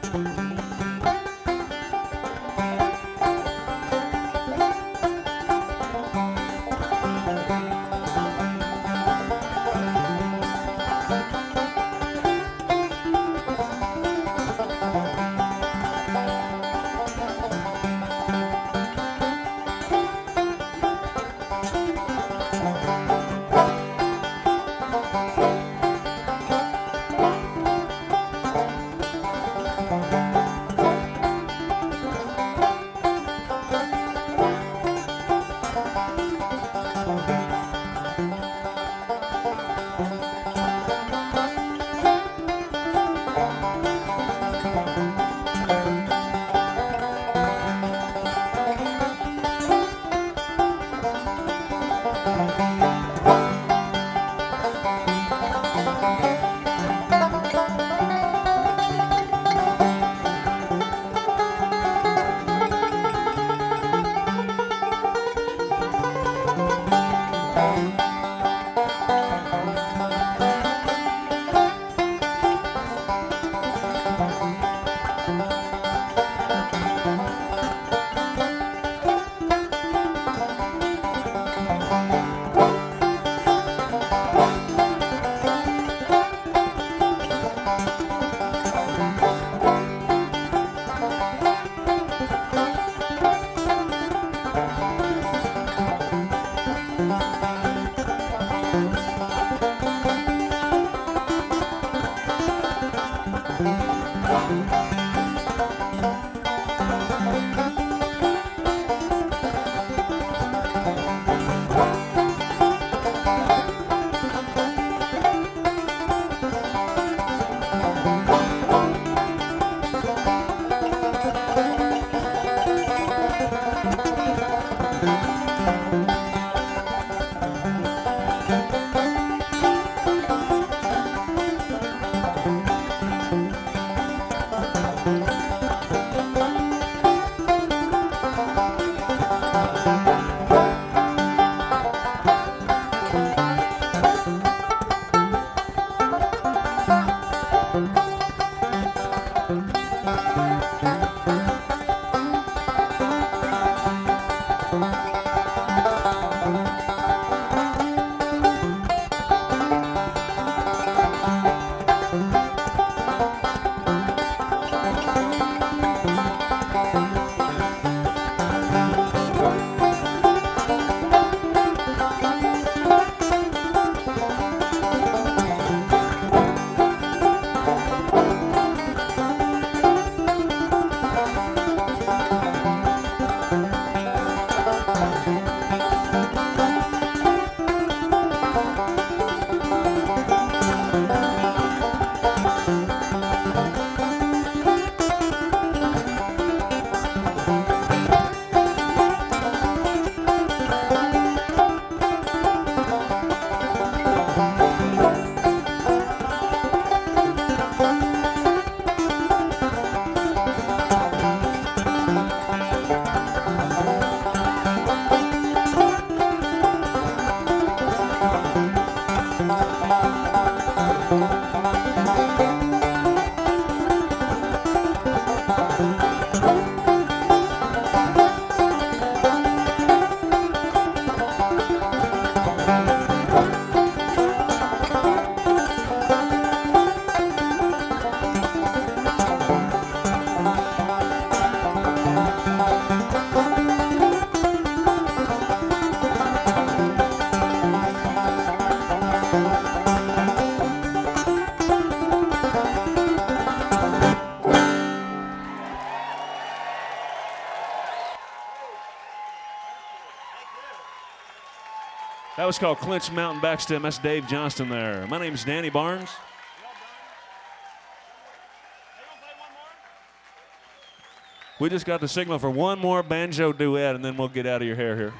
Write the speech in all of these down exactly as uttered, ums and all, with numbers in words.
That was called Clinch Mountain Backstem. That's Dave Johnston there. My name's Danny Barnes. We just got the signal for one more banjo duet, and then we'll get out of your hair here.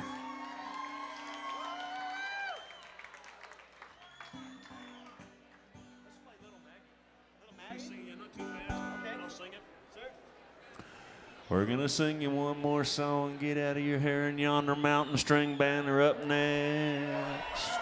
We're gonna sing you one more song, get out of your hair, and Yonder Mountain String Band are up next.